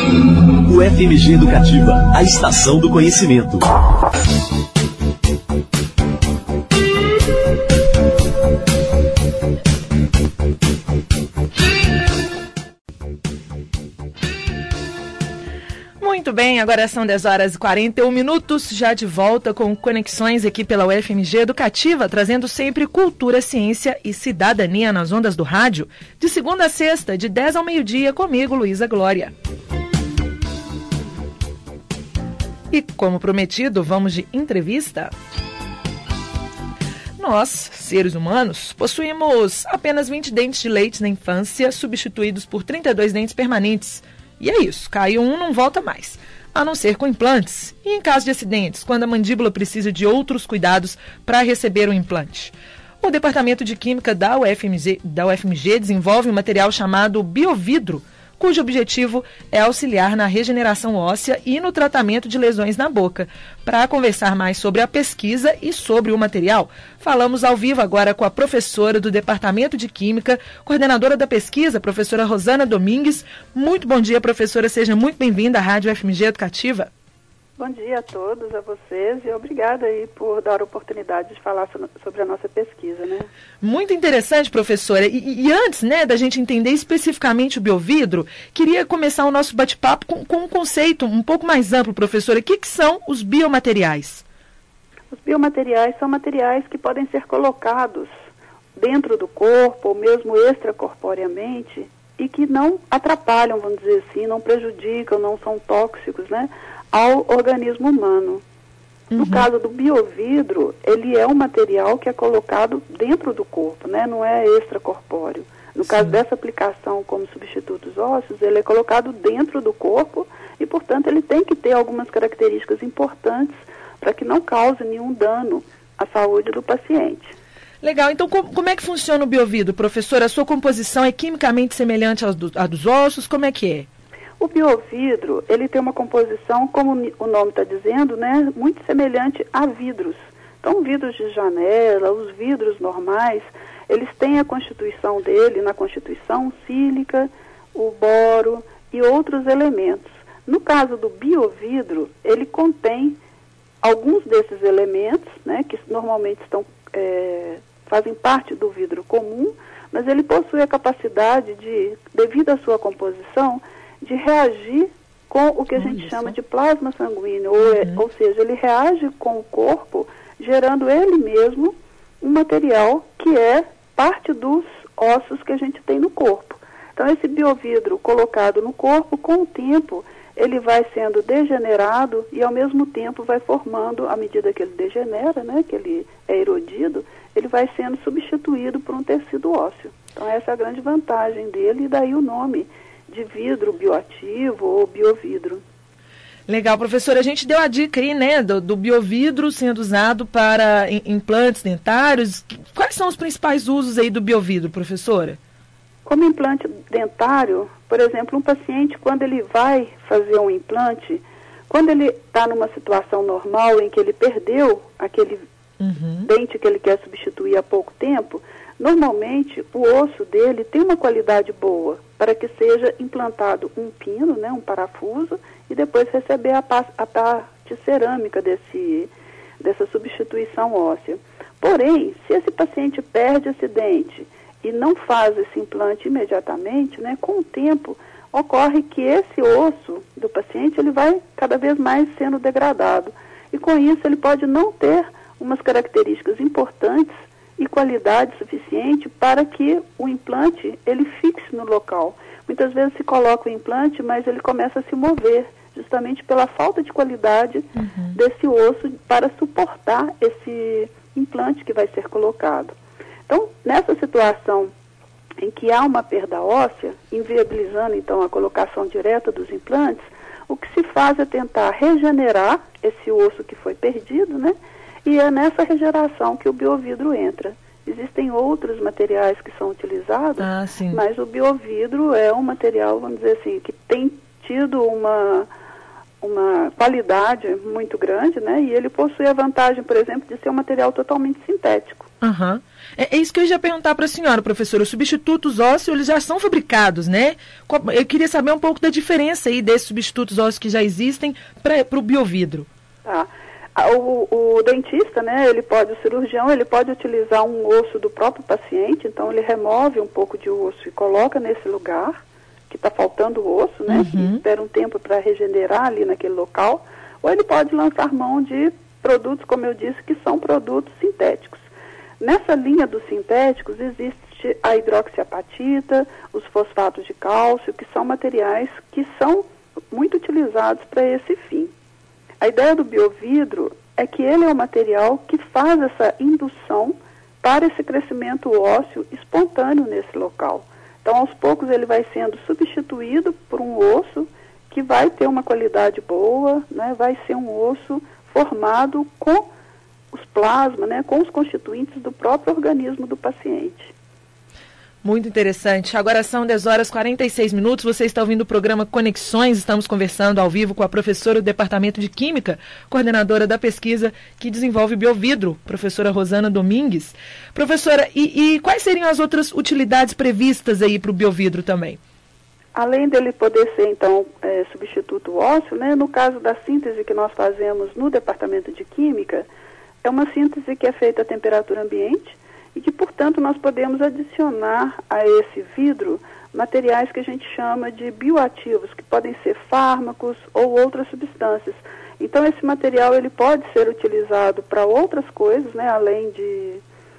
O FMG Educativa, a estação do conhecimento. Muito bem, agora são 10h41, já de volta com conexões aqui pela UFMG Educativa, trazendo sempre cultura, ciência e cidadania nas ondas do rádio, de segunda a sexta, de 10 ao meio-dia, comigo, Luísa Glória. E como prometido, vamos de entrevista. Nós, seres humanos, possuímos apenas 20 dentes de leite na infância, substituídos por 32 dentes permanentes. E é isso, caiu um, não volta mais, a não ser com implantes. E em caso de acidentes, quando a mandíbula precisa de outros cuidados para receber o implante. O Departamento de Química da UFMG desenvolve um material chamado biovidro, cujo objetivo é auxiliar na regeneração óssea e no tratamento de lesões na boca. Para conversar mais sobre a pesquisa e sobre o material, falamos ao vivo agora com a professora do Departamento de Química, coordenadora da pesquisa, professora Rosana Domingues. Muito bom dia, professora, seja muito bem-vinda à Rádio FMG Educativa. Bom dia a todos, a vocês, e obrigada aí por dar a oportunidade de falar sobre a nossa pesquisa, né? Muito interessante, professora. E antes, né, da gente entender especificamente o biovidro, queria começar o nosso bate-papo com um conceito um pouco mais amplo, professora. O que são os biomateriais? Os biomateriais são materiais que podem ser colocados dentro do corpo, ou mesmo extracorporeamente, e que não atrapalham, vamos dizer assim, não prejudicam, não são tóxicos, né, ao organismo humano. No caso do biovidro, ele é um material que é colocado dentro do corpo, né? Não é extracorpóreo. No caso dessa aplicação como substitutos ósseos, ele é colocado dentro do corpo e, portanto, ele tem que ter algumas características importantes para que não cause nenhum dano à saúde do paciente. Legal. Então, como é que funciona o biovidro, professora? A sua composição é quimicamente semelhante à dos ossos? Como é que é? O biovidro, ele tem uma composição, como o nome está dizendo, né, muito semelhante a vidros. Então, vidros de janela, os vidros normais, eles têm a constituição dele, na constituição sílica, o boro e outros elementos. No caso do biovidro, ele contém alguns desses elementos, né, que normalmente fazem parte do vidro comum, mas ele possui a capacidade de, devido à sua composição, de reagir com o que a gente chama de plasma sanguíneo, ou seja, ele reage com o corpo, gerando ele mesmo um material que é parte dos ossos que a gente tem no corpo. Então, esse biovidro colocado no corpo, com o tempo, ele vai sendo degenerado e, ao mesmo tempo, vai formando, à medida que ele degenera, né, que ele é erodido, ele vai sendo substituído por um tecido ósseo. Então, essa é a grande vantagem dele, e daí o nome de vidro bioativo ou biovidro. Legal, professora. A gente deu a dica aí, né, do biovidro sendo usado para implantes dentários. Quais são os principais usos aí do biovidro, professora? Como implante dentário, por exemplo, um paciente, quando ele vai fazer um implante, quando ele está numa situação normal em que ele perdeu aquele dente que ele quer substituir há pouco tempo, normalmente o osso dele tem uma qualidade boa para que seja implantado um pino, né, um parafuso, e depois receber a parte cerâmica dessa substituição óssea. Porém, se esse paciente perde esse dente e não faz esse implante imediatamente, né, com o tempo ocorre que esse osso do paciente ele vai cada vez mais sendo degradado. E com isso ele pode não ter umas características importantes e qualidade suficiente para que o implante ele fixe no local. Muitas vezes se coloca o implante, mas ele começa a se mover, justamente pela falta de qualidade desse osso para suportar esse implante que vai ser colocado. Então, nessa situação em que há uma perda óssea, inviabilizando então a colocação direta dos implantes, o que se faz é tentar regenerar esse osso que foi perdido, né? E é nessa regeneração que o biovidro entra. Existem outros materiais que são utilizados, mas o biovidro é um material, vamos dizer assim, que tem tido uma qualidade muito grande, né? E ele possui a vantagem, por exemplo, de ser um material totalmente sintético. Uhum. É isso que eu ia perguntar para a senhora, professora. Os substitutos ósseos, eles já são fabricados, né? Eu queria saber um pouco da diferença aí desses substitutos ósseos que já existem para o biovidro. Tá. O dentista, né, o cirurgião, ele pode utilizar um osso do próprio paciente, então ele remove um pouco de osso e coloca nesse lugar, que está faltando o osso, né? E espera um tempo para regenerar ali naquele local. Ou ele pode lançar mão de produtos, como eu disse, que são produtos sintéticos. Nessa linha dos sintéticos existe a hidroxiapatita, os fosfatos de cálcio, que são materiais que são muito utilizados para esse fim. A ideia do biovidro é que ele é um material que faz essa indução para esse crescimento ósseo espontâneo nesse local. Então, aos poucos, ele vai sendo substituído por um osso que vai ter uma qualidade boa, né? Vai ser um osso formado com os plasmas, né? Com os constituintes do próprio organismo do paciente. Muito interessante. Agora são 10h46. Você está ouvindo o programa Conexões. Estamos conversando ao vivo com a professora do Departamento de Química, coordenadora da pesquisa que desenvolve biovidro, professora Rosana Domingues. Professora, e quais seriam as outras utilidades previstas aí para o biovidro também? Além dele poder ser, então, substituto ósseo, né? No caso da síntese que nós fazemos no Departamento de Química, é uma síntese que é feita a temperatura ambiente, e que, portanto, nós podemos adicionar a esse vidro materiais que a gente chama de bioativos, que podem ser fármacos ou outras substâncias. Então, esse material ele pode ser utilizado para outras coisas, né, além de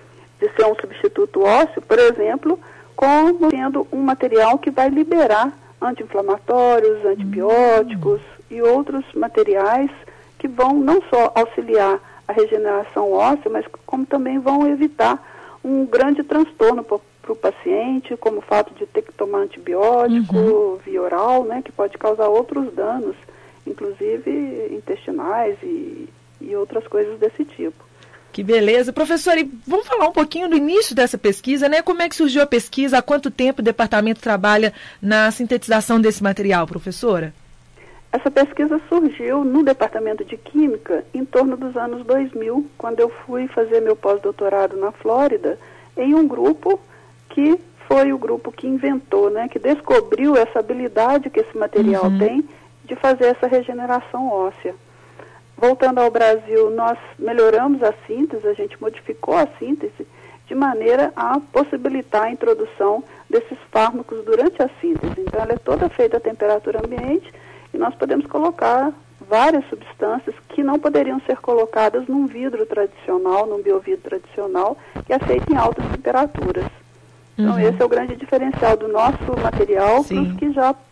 ser um substituto ósseo, por exemplo, como sendo um material que vai liberar anti-inflamatórios, antibióticos e outros materiais que vão não só auxiliar a regeneração óssea, mas como também vão evitar um grande transtorno para o paciente, como o fato de ter que tomar antibiótico via oral, né, que pode causar outros danos, inclusive intestinais e outras coisas desse tipo. Que beleza. Professora, e vamos falar um pouquinho do início dessa pesquisa, né? Como é que surgiu a pesquisa? Há quanto tempo o departamento trabalha na sintetização desse material, professora? Essa pesquisa surgiu no Departamento de Química em torno dos anos 2000, quando eu fui fazer meu pós-doutorado na Flórida, em um grupo que foi o grupo que inventou, né, que descobriu essa habilidade que esse material tem de fazer essa regeneração óssea. Voltando ao Brasil, nós melhoramos a síntese, a gente modificou a síntese de maneira a possibilitar a introdução desses fármacos durante a síntese. Então, ela é toda feita a temperatura ambiente, e nós podemos colocar várias substâncias que não poderiam ser colocadas num vidro tradicional, num biovidro tradicional, que é feito em altas temperaturas. Então, esse é o grande diferencial do nosso material para os que já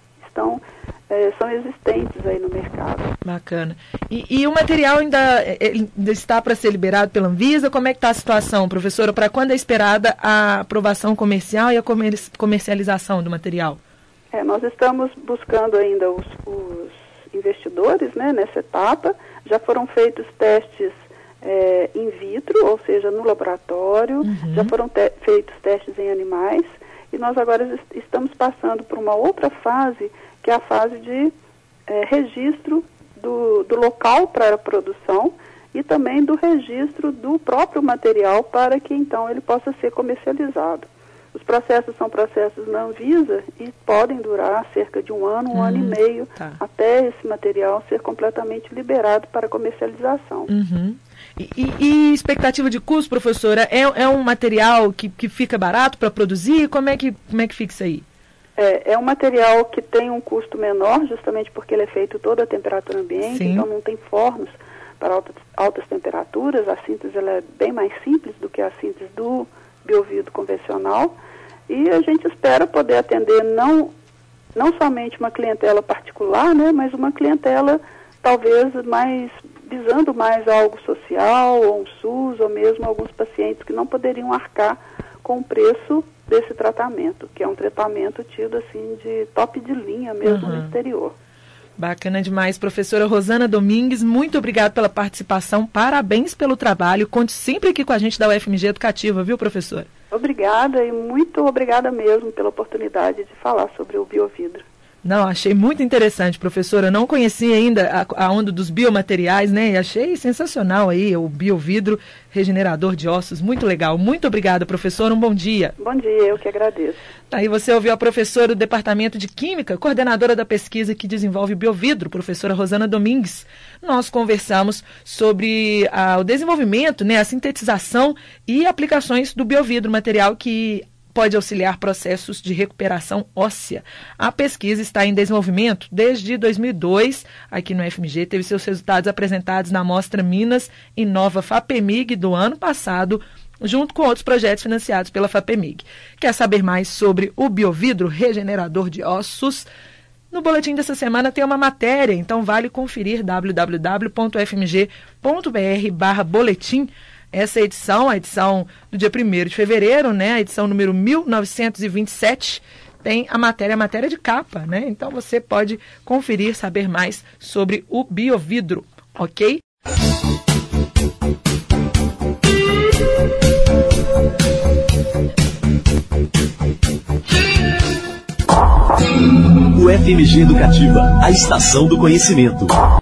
são existentes aí no mercado. Bacana. E o material ainda está para ser liberado pela Anvisa? Como é que está a situação, professora? Para quando é esperada a aprovação comercial e a comercialização do material? Nós estamos buscando ainda os investidores, né, nessa etapa. Já foram feitos testes in vitro, ou seja, no laboratório. Já foram feitos testes em animais. E nós agora estamos passando por uma outra fase, que é a fase de registro do local para a produção e também do registro do próprio material para que, então, ele possa ser comercializado. Os processos são processos na Anvisa e podem durar cerca de um ano e meio, até esse material ser completamente liberado para comercialização. E expectativa de custo, professora? É um material que fica barato para produzir? Como é que fica isso aí? É um material que tem um custo menor, justamente porque ele é feito toda a temperatura ambiente, então não tem fornos para altas temperaturas. A síntese ela é bem mais simples do que a síntese do biovidro convencional, e a gente espera poder atender não somente uma clientela particular, né, mas uma clientela talvez visando mais algo social, ou um SUS, ou mesmo alguns pacientes que não poderiam arcar com o preço desse tratamento, que é um tratamento tido assim de top de linha mesmo no exterior. Bacana demais. Professora Rosana Domingues, muito obrigada pela participação, parabéns pelo trabalho, conte sempre aqui com a gente da UFMG Educativa, viu, professora? Obrigada e muito obrigada mesmo pela oportunidade de falar sobre o biovidro. Não, achei muito interessante, professora. Eu não conhecia ainda a onda dos biomateriais, né? E achei sensacional aí o biovidro regenerador de ossos. Muito legal. Muito obrigada, professora. Um bom dia. Bom dia, eu que agradeço. Aí você ouviu a professora do Departamento de Química, coordenadora da pesquisa que desenvolve o biovidro, professora Rosana Domingues. Nós conversamos sobre o desenvolvimento, né, a sintetização e aplicações do biovidro, material que pode auxiliar processos de recuperação óssea. A pesquisa está em desenvolvimento desde 2002, aqui no FMG, teve seus resultados apresentados na Mostra Minas Inova FAPEMIG do ano passado, junto com outros projetos financiados pela FAPEMIG. Quer saber mais sobre o biovidro regenerador de ossos? No boletim dessa semana tem uma matéria, então vale conferir www.fmg.br/boletim. Essa edição, a edição do dia 1º de fevereiro, né, a edição número 1927, tem a matéria de capa, né? Então você pode conferir, saber mais sobre o biovidro, ok? O FMG Educativa, a estação do conhecimento.